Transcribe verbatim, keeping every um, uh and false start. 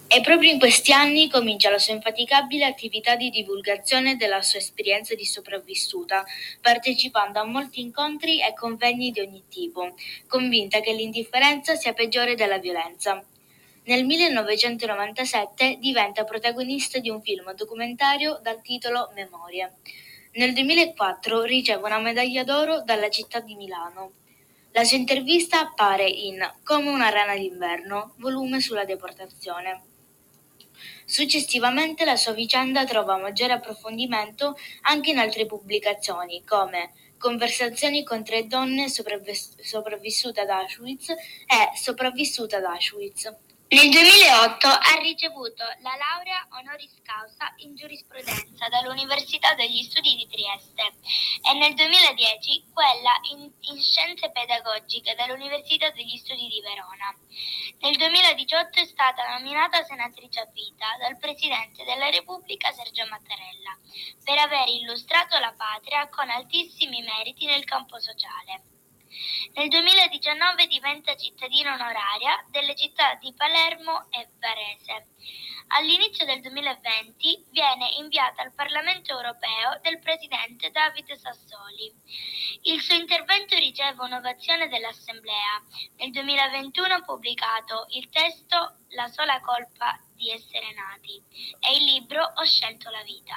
E proprio in questi anni comincia la sua infaticabile attività di divulgazione della sua esperienza di sopravvissuta, partecipando a molti incontri e convegni di ogni tipo, convinta che l'indifferenza sia peggiore della violenza. Nel millenovecentonovantasette diventa protagonista di un film documentario dal titolo Memorie. Nel duemilaquattro riceve una medaglia d'oro dalla città di Milano. La sua intervista appare in Come una rana d'inverno, volume sulla deportazione. Successivamente la sua vicenda trova maggiore approfondimento anche in altre pubblicazioni, come Conversazioni con tre donne sopravvis- sopravvissute ad Auschwitz e Sopravvissuta ad Auschwitz. Nel duemilaotto ha ricevuto la laurea honoris causa in giurisprudenza dall'Università degli Studi di Trieste e nel duemiladieci quella in, in scienze pedagogiche dall'Università degli Studi di Verona. Nel duemiladiciotto è stata nominata senatrice a vita dal Presidente della Repubblica Sergio Mattarella per aver illustrato la patria con altissimi meriti nel campo sociale. Nel duemiladiciannove diventa cittadina onoraria delle città di Palermo e Varese. All'inizio del duemilaventi viene inviata al Parlamento europeo del presidente David Sassoli. Il suo intervento riceve un'ovazione dell'Assemblea. Nel duemilaventuno ha pubblicato il testo La sola colpa di essere nati e il libro Ho scelto la vita.